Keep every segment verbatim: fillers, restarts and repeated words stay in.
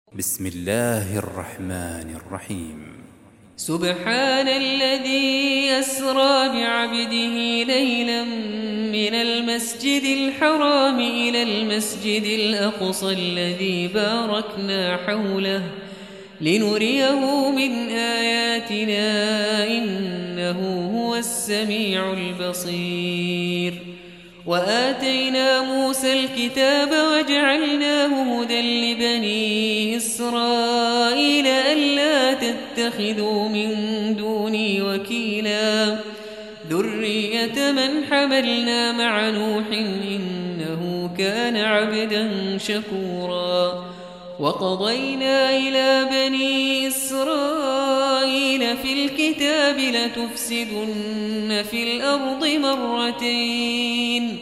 بسم الله الرحمن الرحيم. سبحان الذي أسرى بعبده ليلا من المسجد الحرام إلى المسجد الأقصى الذي باركنا حوله لنريه من آياتنا إنه هو السميع البصير. وآتينا موسى الكتاب وجعلناه هدى لبني إسرائيل ألا تتخذوا من دوني وكيلا ذرية من حملنا مع نوح إنه كان عبدا شكورا. وقضينا إلى بني إسرائيل في الكتاب لتفسدن في الأرض مرتين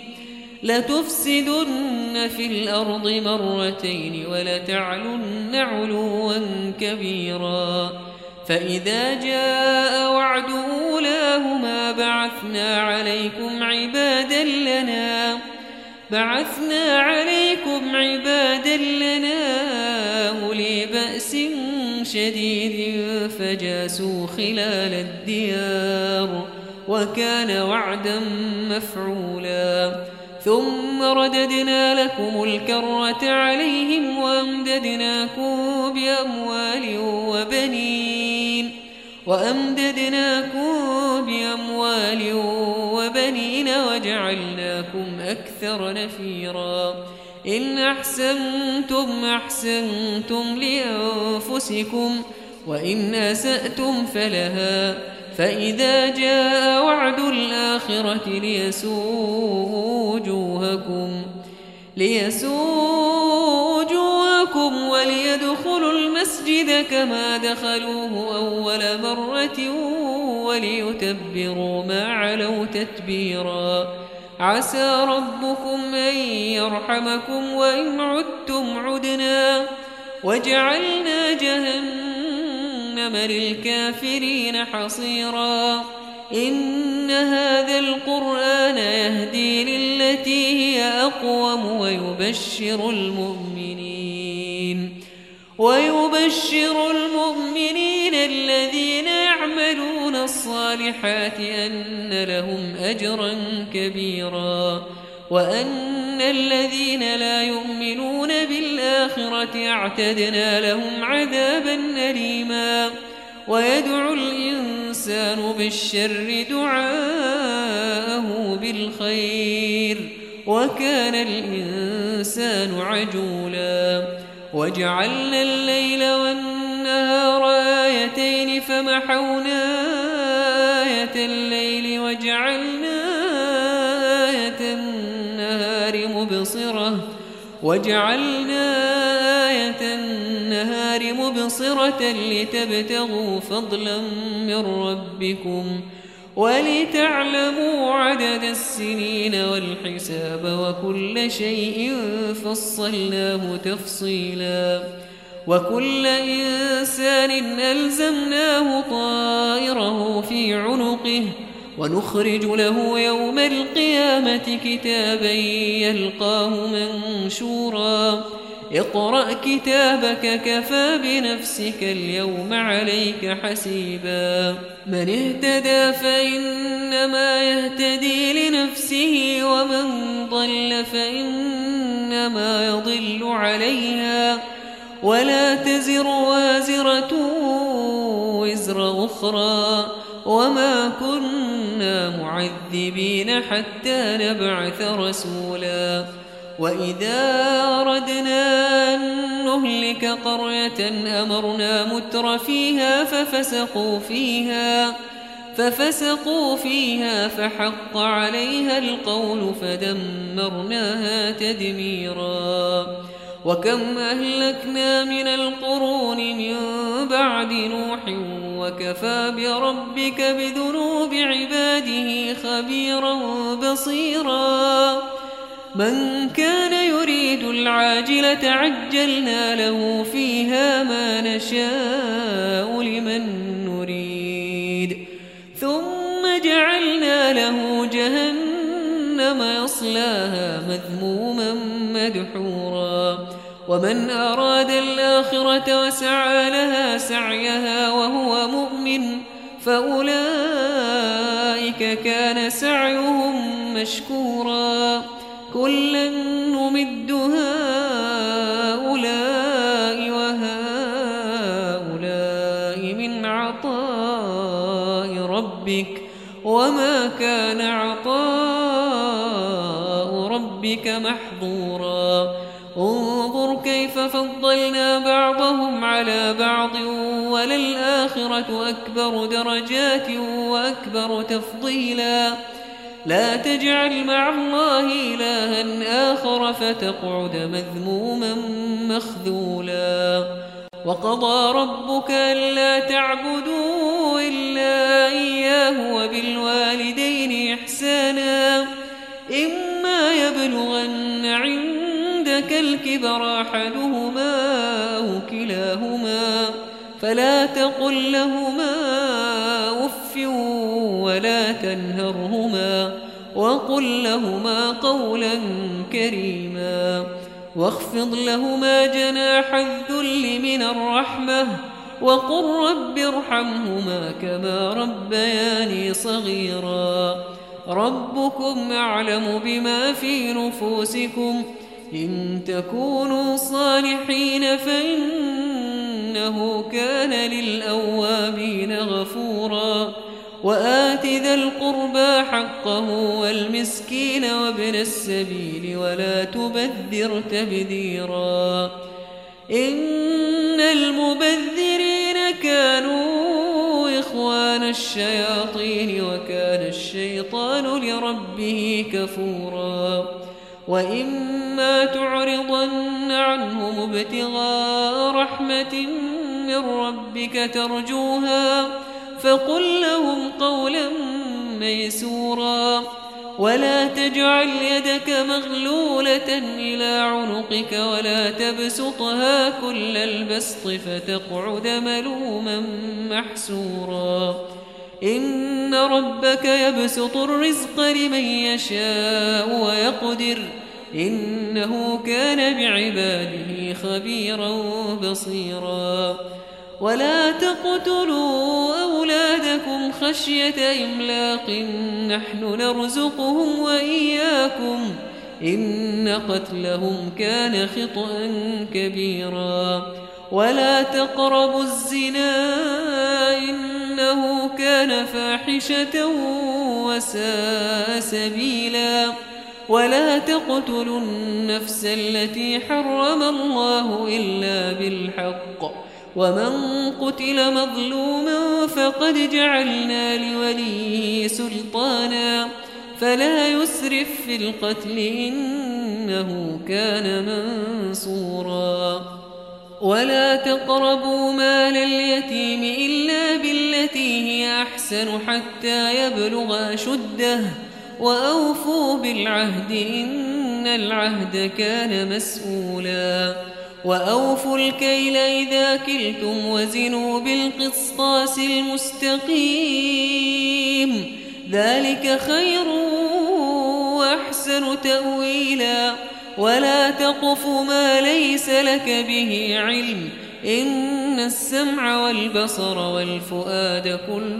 لتفسدن في الأرض مرتين ولتعلن علوا كبيرا. فإذا جاء وعد أولاهما بعثنا عليكم عبادا لنا بعثنا عليكم عبادا لنا أولي بأس شديد فجاسوا خلال الديار وكان وعدا مفعولا. ثم رددنا لكم الكرة عليهم وأمددناكم بأموال وبنين وأمددناكم بأموال وبنين وجعلناكم أكثر نفيرا. إن أحسنتم أحسنتم لأنفسكم وإن أسأتم فلها. فإذا جاء وعد الآخرة ليسوءوا وجوهكم ليسوءوا وجوهكم وليدخلوا المسجد كما دخلوه أول مرة وليتبروا ما علوا تتبيرا. عسى ربكم أن يرحمكم وإن عدتم عدنا وجعلنا جهنم للكافرين حصيرا. إن هذا القرآن يهدي للتي هي أقوم ويبشر المؤمنين ويبشر المؤمنين الذين يعملون الصالحات أن لهم أجرا كبيرا وأن الذين لا يؤمنون بالآخرة اعتدنا لهم عذابا أليما. ويدعو الإنسان بالشر دعاءه بالخير وكان الإنسان عجولا. وجعلنا الليل والنهار آيتين فمحونا آية الليل وجعلنا آية النهار مبصرة وجعلنا آية النهار مبصرة لتبتغوا فضلا من ربكم ولتعلموا عدد السنين والحساب وكل شيء فصلناه تفصيلا. وكل إنسان ألزمناه طائره في عنقه ونخرج له يوم القيامة كتابا يلقاه منشورا. اقرأ كتابك كفى بنفسك اليوم عليك حسيبا. من اهتدى فإنما يهتدي لنفسه ومن ضل فإنما يضل عليها ولا تزر وازرة وزر أخرى وما كنا معذبين حتى نبعث رسولا. وإذا أردنا أن نهلك قرية أمرنا متر فيها ففسقوا فيها ففسقوا فيها فحق عليها القول فدمرناها تدميرا. وكم أهلكنا من القرون من بعد نوح وكفى بربك بذنوب عباده خبيرا بصيرا. من كان يريد العاجلة عجلنا له فيها ما نشاء لمن نريد ثم جعلنا له جهنم يصلاها مذموما مدحورا. ومن أراد الآخرة وسعى لها سعيها وهو مؤمن فأولئك كان سعيهم مشكورا كلا نمد هؤلاء وهؤلاء من عطاء ربك وما كان عطاء ربك محظورا انظر كيف فضلنا بعضهم على بعض وللآخرة أكبر درجات وأكبر تفضيلا لا تجعل مع الله إلها آخر فتقعد مذموما مخذولا وقضى ربك ألا تعبدوا إلا إياه وبالوالدين إحسانا إما يبلغن عندك الكبر أحدهما أو كلاهما فلا تقل لهما أف ولا تنهرهما وقل لهما قولا كريما واخفض لهما جناح الذل من الرحمة وقل رب ارحمهما كما ربياني صغيرا ربكم أعلم بما في نفوسكم إن تكونوا صالحين فإنه كان للأوابين غفورا وآت ذا القربى حقه والمسكين وابن السبيل ولا تبذر تبذيرا إن المبذرين كانوا إخوان الشياطين وكان الشيطان لربه كفورا وإما تعرضن عنهم ابتغاء رحمة من ربك ترجوها فقل لهم قولا ميسورا ولا تجعل يدك مغلولة إلى عنقك ولا تبسطها كل البسط فتقعد ملوما محسورا إن ربك يبسط الرزق لمن يشاء ويقدر إنه كان بعباده خبيرا بصيرا ولا تقتلوا أولادكم خشية إملاق نحن نرزقهم وإياكم إن قتلهم كان خطأ كبيرا ولا تقربوا الزنا إنه كان فاحشة وساء سبيلا ولا تقتلوا النفس التي حرم الله إلا بالحق ومن قتل مظلوما فقد جعلنا لوليه سلطانا فلا يسرف في القتل إنه كان منصورا ولا تقربوا مال اليتيم إلا بالتي هي أحسن حتى يبلغ أشده وأوفوا بالعهد إن العهد كان مسؤولا وأوفوا الكيل إذا كلتم وزنوا بالقسطاس المستقيم ذلك خير وأحسن تأويلا ولا تقف ما ليس لك به علم إن السمع والبصر والفؤاد كل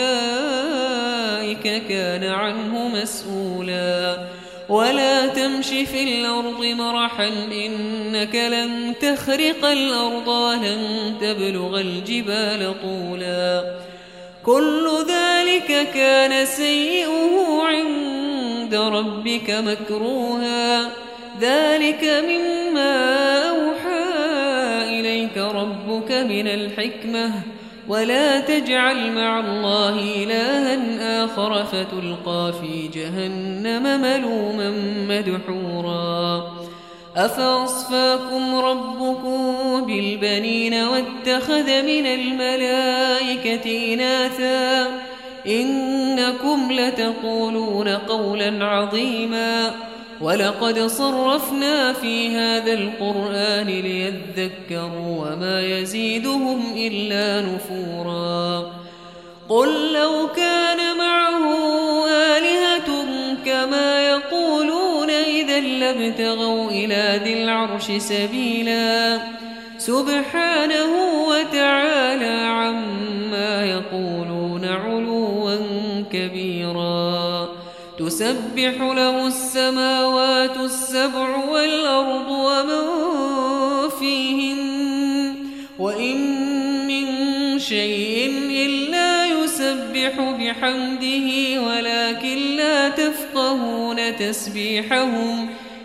أولئك كان عنه مسؤولا ولا تمش في الأرض مرحا إنك لن تخرق الأرض ولن تبلغ الجبال طولا كل ذلك كان سيئه عند ربك مكروها ذلك مما أوحى إليك ربك من الحكمة ولا تجعل مع الله إلها آخر فتلقى في جهنم ملوما مدحورا أفأصفاكم ربكم بالبنين واتخذ من الملائكة إناثا إنكم لتقولون قولا عظيما ولقد صرفنا في هذا القرآن ليذكروا وما يزيدهم إلا نفورا قل لو كان معه آلهة كما يقولون إذا لابتغوا إلى ذي العرش سبيلا سبحانه وتعالى عما يقولون علوا كبيرا تسبح له السماوات السبع والأرض ومن فيهن وإن من شيء إلا يسبح بحمده ولكن لا تفقهون تسبيحهم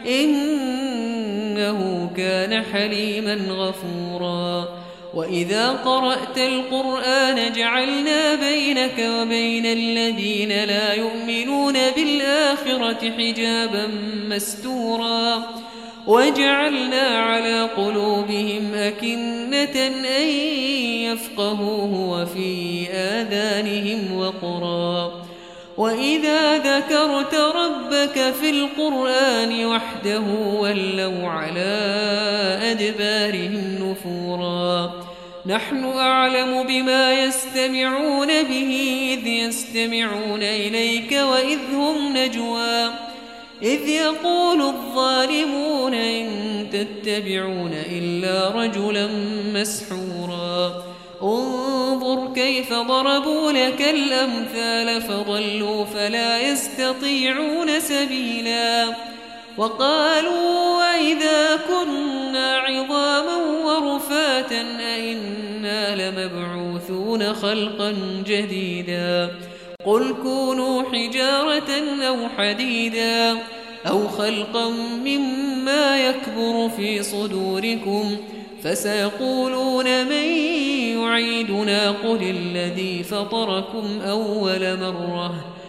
إنه كان حليما غفورا وإذا قرأت القرآن جعلنا بينك وبين الذين لا يؤمنون بالآخرة حجابا مستورا وجعلنا على قلوبهم أكنة أن يفقهوه وفي آذانهم وقرا وإذا ذكرت ربك في القرآن وحده ولوا على أدبارهم نفورا نحن أعلم بما يستمعون به إذ يستمعون إليك وإذ هم نجوى إذ يقول الظالمون إن تتبعون إلا رجلا مسحورا انظر كيف ضربوا لك الأمثال فضلوا فلا يستطيعون سبيلا وقالوا وإذا كنا عظاما ورفاتا أئنا لمبعوثون خلقا جديدا قل كونوا حجارة أو حديدا أو خلقا مما يكبر في صدوركم فسيقولون من يعيدنا قل الذي فطركم أول مرة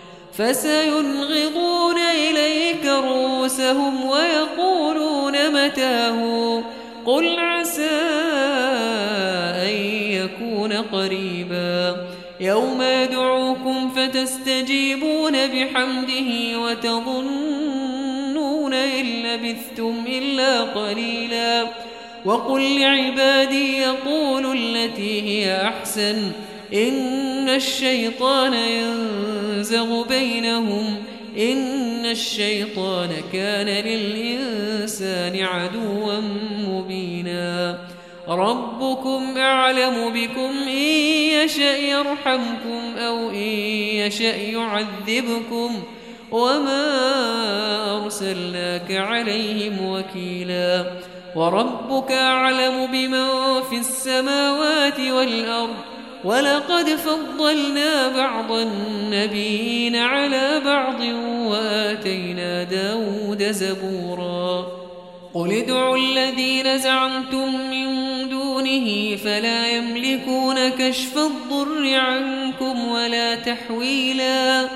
فسينغضون إليك رؤوسهم ويقولون متاه قل عسى أن يكون قريبا يوم يدعوكم فتستجيبون بحمده وتظنون إن لبثتم إلا قليلا وقل لعبادي يقولوا التي هي أحسن إن الشيطان ينزغ بينهم إن الشيطان كان للإنسان عدوا مبينا ربكم أعلم بكم إن يشأ يرحمكم أو إن يشأ يعذبكم وما أرسلناك عليهم وكيلا وربك أعلم بمن في السماوات والأرض ولقد فضلنا بعض النبيين على بعض وآتينا داود زبورا قل ادعوا الذين زعمتم من دونه فلا يملكون كشف الضر عنكم ولا تحويلا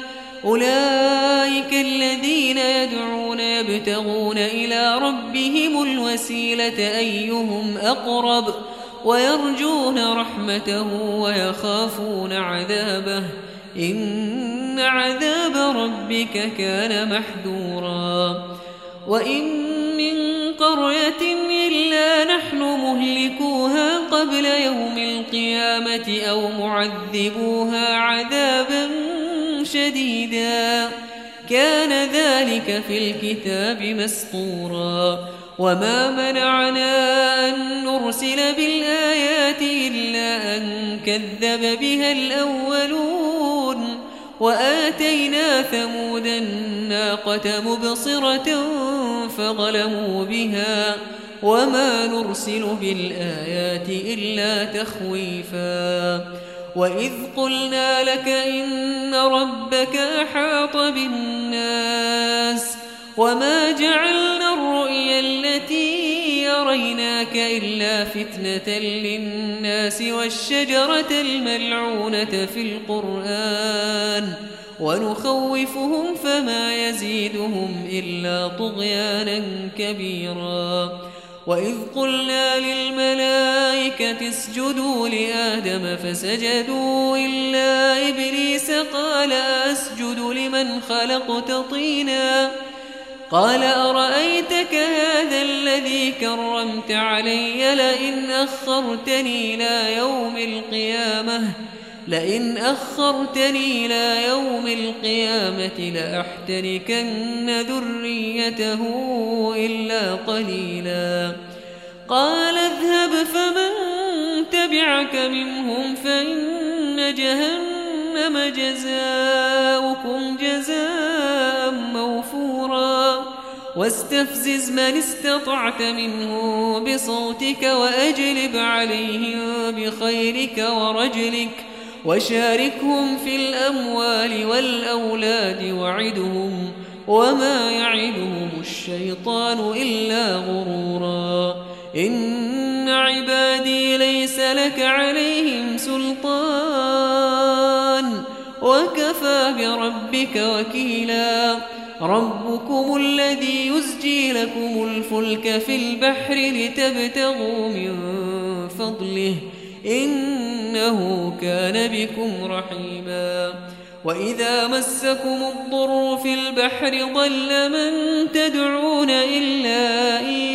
أولئك الذين يدعون يبتغون إلى ربهم الوسيلة أيهم أقرب ويرجون رحمته ويخافون عذابه إن عذاب ربك كان محذورا وإن من قرية إلا نحن مهلكوها قبل يوم القيامة أو معذبوها عذابا شديدا كان ذلك في الكتاب مسطورا وما منعنا أن نرسل بالآيات إلا أن كذب بها الأولون وآتينا ثمود الناقة مبصرة فظلموا بها وما نرسل بالآيات إلا تخويفا وإذ قلنا لك إن ربك أحاط بالناس وما جعلنا الرؤيا التي يريناك إلا فتنة للناس والشجرة الملعونة في القرآن ونخوفهم فما يزيدهم إلا طغيانا كبيرا وإذ قلنا للملائكة اسجدوا لآدم فسجدوا إلا إبليس قال أسجد لمن خلقت طينا قال أرأيتك هذا الذي كرمت علي لئن أخرتني إلى يوم القيامة لئن أخرتني إلى يوم القيامة لأحتركن ذريته إلا قليلا قال اذهب فمن تبعك منهم فإن جهنم جزاؤكم جزاء موفورا واستفزز من استطعت منهم بصوتك وأجلب عليهم بخيرك ورجلك وشاركهم في الأموال والأولاد وعدهم وما يعدهم الشيطان إلا غرورا إن عبادي ليس لك عليهم سلطان وكفى بربك وكيلا ربكم الذي يزجي لكم الفلك في البحر لتبتغوا من فضله إنه كان بكم رحيما وإذا مسكم الضر في البحر ضل من تدعون إلا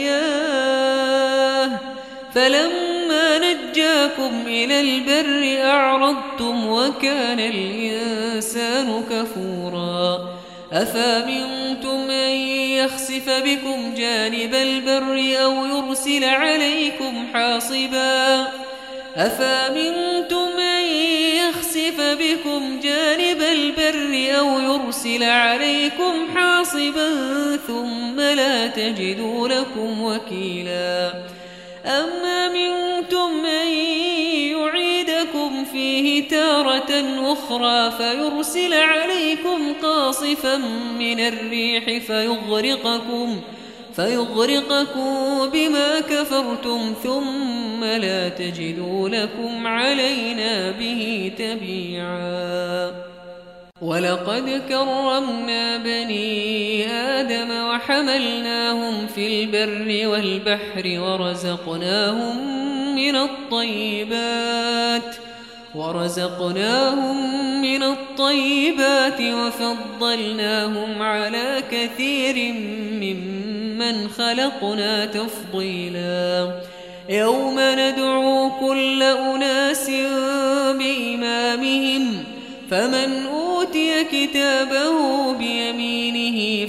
إياه فلما نجاكم إلى البر أعرضتم وكان الإنسان كفورا أفأمنتم أن يخسف بكم جانب البر أو يرسل عليكم حاصبا أفأمنتم أن يخسف بكم جانب البر أو يرسل عليكم حاصبا ثم لا تجدوا لكم وكيلا أم أمنتم أن يعيدكم فيه تارة أخرى فيرسل عليكم قاصفا من الريح فيغرقكم فيغرقكم بما كفرتم ثم لا تجدوا لكم علينا به تبيعا ولقد كرمنا بني آدم وحملناهم في البر والبحر ورزقناهم من الطيبات ورزقناهم من الطيبات وفضلناهم على كثير ممن خلقنا تفضيلا يوم ندعو كل أناس بإمامهم فمن أوتي كتابه بيمينه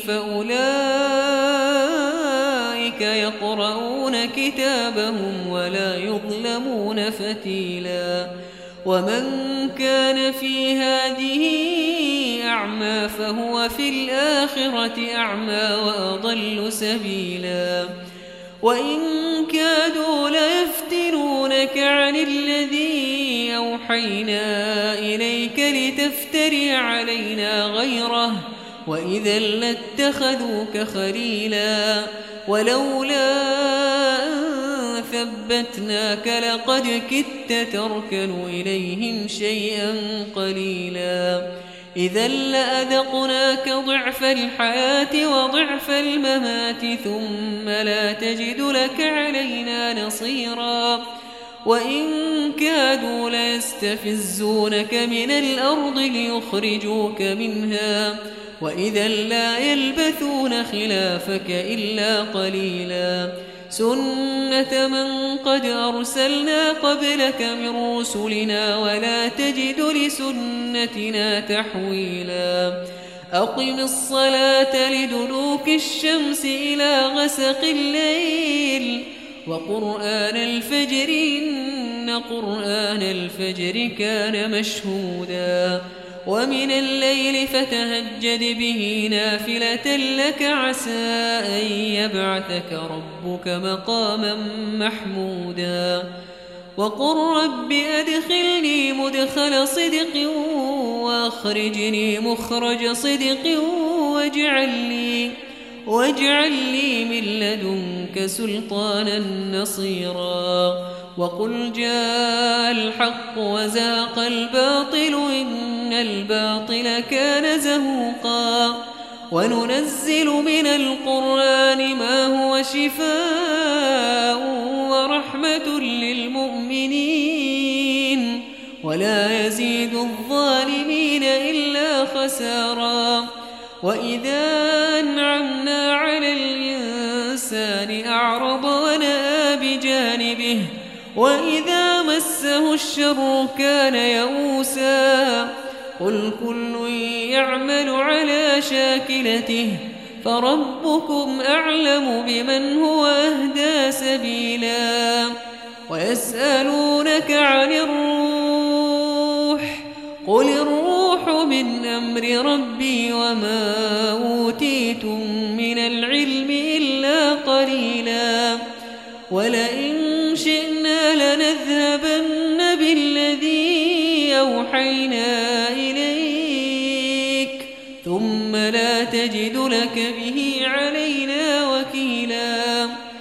فأولئك يقرؤون كتابهم ولا يظلمون فتيلا ومن كان في هذه أعمى فهو في الآخرة أعمى وأضل سبيلا وإن كادوا ليفتنونك عن الذي أوحينا إليك لتفتري علينا غيره وإذا لاتخذوك خليلا ولولا أن ثبتناك لقد كدت تركن إليهم شيئا قليلا إذا لأذقناك ضعف الحياة وضعف الممات ثم لا تجد لك علينا نصيرا وإن كادوا ليستفزونك من الأرض ليخرجوك منها وإذا لا يلبثون خلافك إلا قليلا سنة من قد أرسلنا قبلك من رسلنا ولا تجد لسنتنا تحويلا أقم الصلاة لدلوك الشمس إلى غسق الليل وقرآن الفجر إن قرآن الفجر كان مشهودا ومن الليل فتهجد به نافلة لك عسى أن يبعثك ربك مقاما محمودا وقل رب أدخلني مدخل صدق وأخرجني مخرج صدق واجعل لي واجعل لي من لدنك سلطانا نصيرا وقل جاء الحق وزهق الباطل إن الباطل كان زهوقا وننزل من القرآن ما هو شفاء ورحمة للمؤمنين ولا يزيد الظالمين إلا خسارا وإذا أنعمنا على الإنسان أعرض ونأى بجانبه وإذا مسه الشر كان يئوسا قل كل يعمل على شاكلته فربكم أعلم بمن هو أهدى سبيلا ويسألونك عن الروح قل الروح من أمر ربي وما أوتيتم من العلم إلا قليلا ولئن شئنا لنذهبن بالذي أوحينا إليك ثم لا تجد لك به علينا وكيلا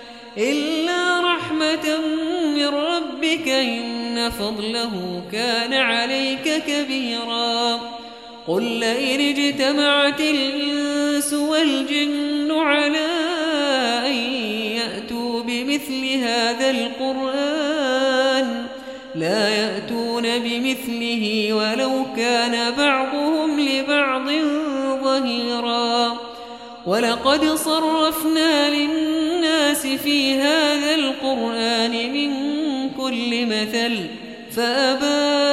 إلا رحمة من ربك إن فضله كان عليك كبيرا قل لئن اجتمعت الإنس والجن على أن يأتوا بمثل هذا القرآن لا يأتون بمثله ولو كان بعضهم لبعض ظهيرا ولقد صرفنا للناس في هذا القرآن من كل مثل فأبى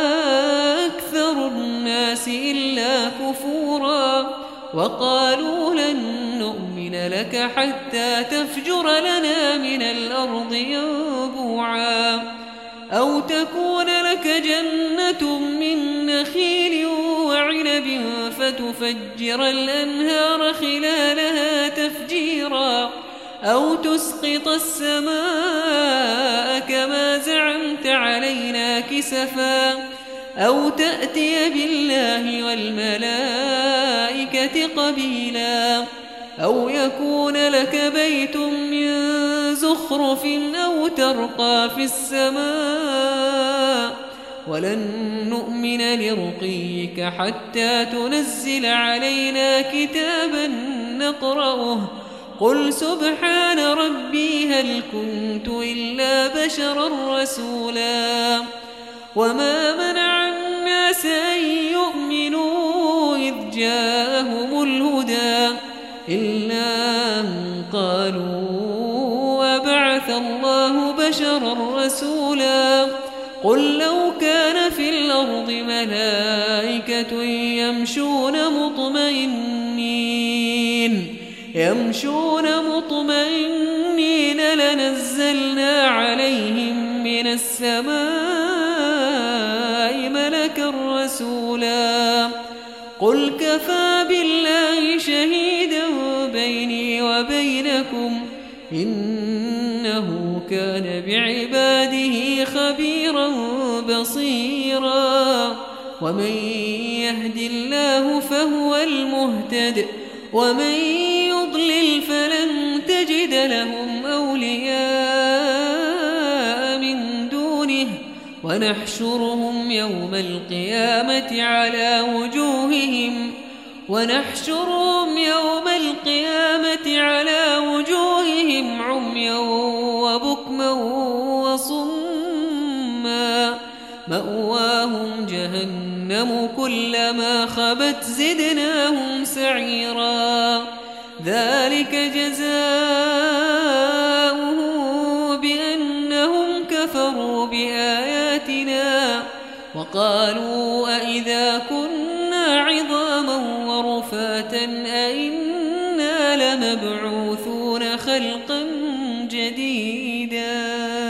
أكثر الناس إلا كفورا وقالوا لن نؤمن لك حتى تفجر لنا من الأرض ينبوعا أو تكون لك جنة من نخيل وعنب فتفجر الأنهار خلالها تفجيرا أو تسقط السماء كما زعمت علينا كسفا أو تأتي بالله والملائكة قبيلا أو يكون لك بيت من زخرف أو ترقى في السماء ولن نؤمن لرقيك حتى تنزل علينا كتابا نقرأه قل سبحان ربي هل كنت إلا بشرا رسولا وما منع الناس أن يؤمنوا إذ جاءهم الهدى إلا أن قالوا أبعث الله بشرا رسولا قل لو كان في الأرض ملائكة يمشون مطمئنين يمشون مطمئنين لنزلنا عليهم من السماء ملكا رسولا قل كفى بالله شهيدا بيني وبينكم إنه كان بعباده خبيرا بصيرا ومن يهد الله فهو المهتد ومن يضلل فلن تجد لهم أولياء من دونه ونحشرهم يوم القيامة على وجوههم ونحشرهم يوم القيامة على وجوههم عميا وبكما وصما مأواهم جهنم كلما خبت زدناهم سعيرا ذلك جزاؤه بأنهم كفروا بآياتنا وقالوا أئذا كنا عظاما ورفاتا أئنا لمبعوثون خلقا جديدا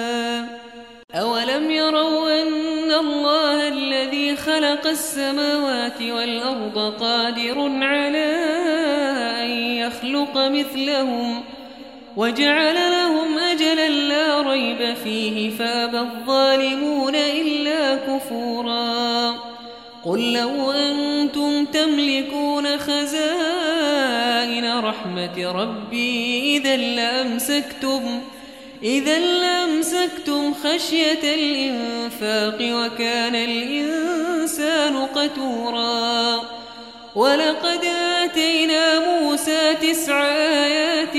أولم يروا أن الله الذي خلق السماوات والأرض قادر على أن يخلق مثلهم وجعل لهم أجلا لا ريب فيه فأبى الظالمون إلا كفورا قل لو أنتم تملكون خزائن رحمة ربي إذا لأمسكتم إذا لأمسكتم خشية الإنفاق وكان الإنسان قتورا ولقد آتينا موسى تسع آيات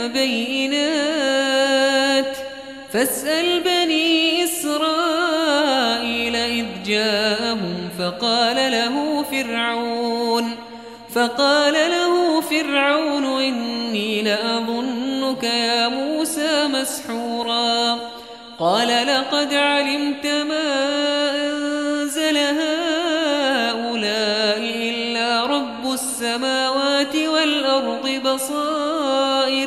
بينات فاسأل بني إسرائيل إذ جاءهم فقال له فرعون فقال له فرعون إني لأظنك يا موسى مسحورا قال لقد لقد علمت ما أنزل هؤلاء إلا رب السماوات والأرض بصائر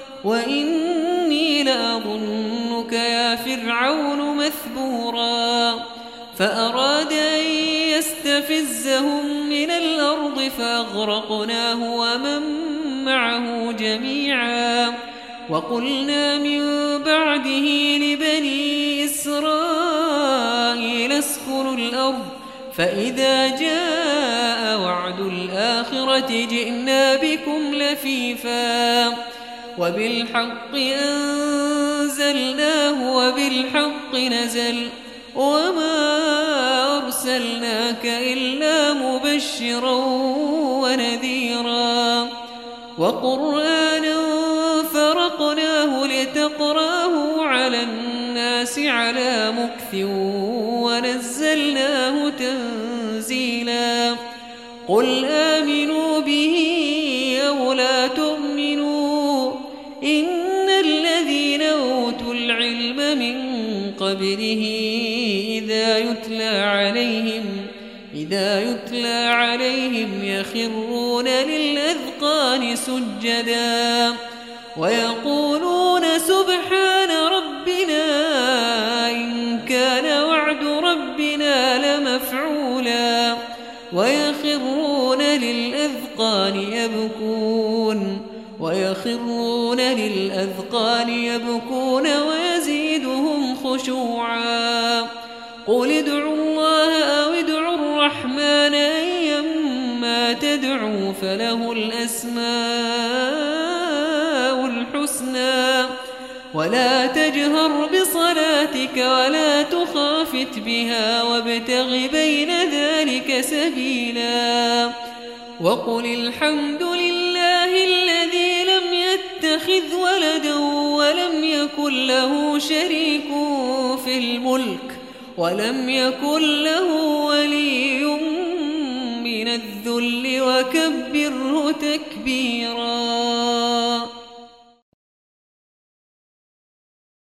وإني لأظنك يا فرعون مثبورا فأراد أن يستفزهم من الأرض فأغرقناه ومن معه جميعا وقلنا من بعده لبني إسرائيل اسكنوا الأرض فإذا جاء وعد الآخرة جئنا بكم لفيفا وبالحق أنزلناه وبالحق نزل وما أرسلناك إلا مبشرا ونذيرا وقرآنا فرقناه لتقراه على الناس على مكث ونزلناه تنزيلا قل آمنوا به أو لا تؤمنوا إن الذين أوتوا العلم من قبله إذا يتلى عليهم إذا يتلى عليهم يخرون للأذقان سجدا ويقولون سبحان ربنا إن كان وعد ربنا لمفعولا ويخرون للأذقان يبكون ويخرون للأذقان يبكون ويزيدهم خشوعا قل ادعوا الله أو ادعوا الرحمن أيما تدعوا فله الأسماء الحسنى ولا تجهر بصلاتك ولا تخافت بها وابتغ بين ذلك سبيلا وقل الحمد لله الذي لم يتخذ ولدا ولم يكن له شريك في الملك ولم يكن له ولي من الذل وكبره تكبيرا.